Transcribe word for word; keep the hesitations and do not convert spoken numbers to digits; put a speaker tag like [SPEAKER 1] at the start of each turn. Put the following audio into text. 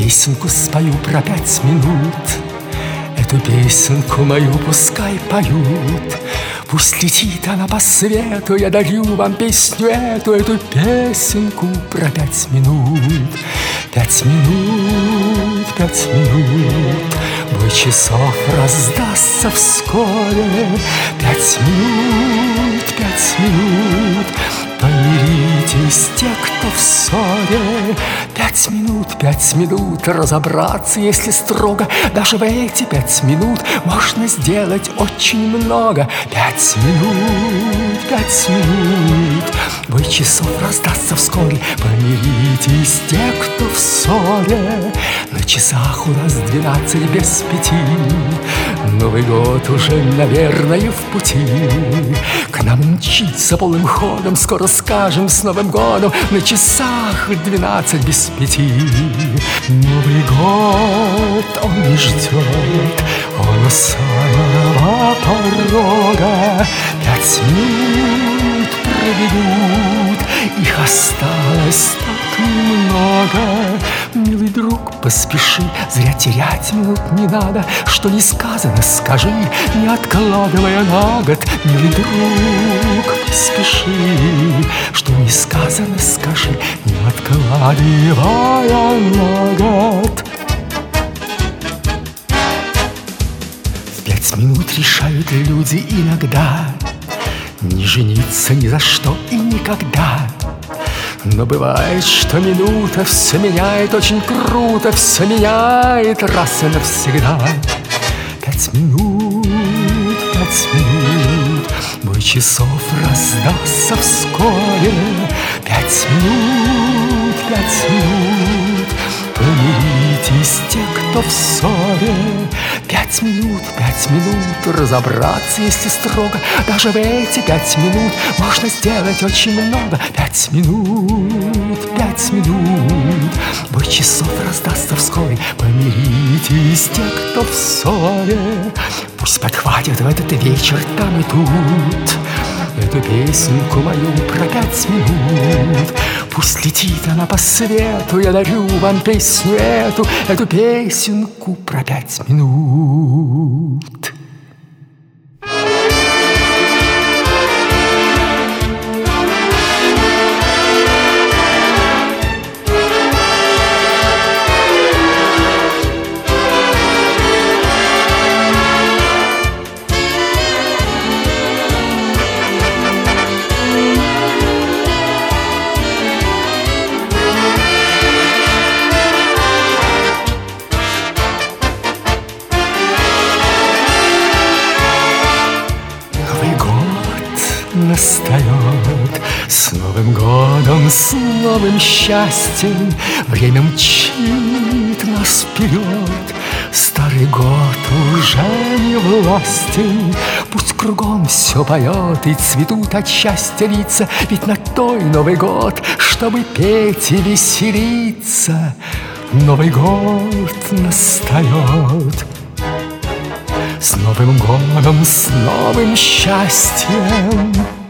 [SPEAKER 1] песенку спою про пять минут. Эту песенку мою пускай поют. Пусть летит она по свету, я дарю вам песню эту, эту песенку про пять минут. Пять минут, пять минут, бой часов раздастся вскоре. Пять минут, пять минут, помиритесь те, кто в ссоре. Пять минут, пять минут, разобраться, если строго. Даже в эти пять минут можно сделать очень много. Пять минут, пять минут, бой часов раздастся вскоре. Помиритесь те, кто в ссоре. На часах у нас двенадцать без пяти. Новый год уже, наверное, в пути. К нам мчится полным ходом, скоро скажем с Новым годом. На часах двенадцать без пяти. Новый год, он не ждет, он у самого порога. Пять минут проведут, их осталось так много. Милый друг, поспеши, зря терять минут не надо. Что не сказано, скажи, не откладывая на год. Милый друг, поспеши, что не сказано, скажи, не откладывая на год. В пять минут решают люди иногда не жениться ни за что и никогда. Но бывает, что минута все меняет очень круто, все меняет раз и навсегда. Пять минут, пять минут, бой часов раздастся вскоре. Пять минут, пять минут, помиритесь те, кто в ссоре. Пять минут, пять минут, разобраться, если строго. Даже в эти пять минут можно сделать очень много. Пять минут, пять минут, бой часов раздастся вскоре. Помиритесь те, кто в ссоре. Пусть подхватят в этот вечер там и тут эту песенку мою про пять минут. Пусть летит она по свету, я дарю вам песню эту, эту песенку про пять минут. Настает с Новым годом, с новым счастьем. Время мчит нас вперед, старый год уже не властен. Пусть кругом все поет и цветут от счастья лица, ведь на той Новый год, чтобы петь и веселиться. Новый год настает. С Новым годом, с новым счастьем.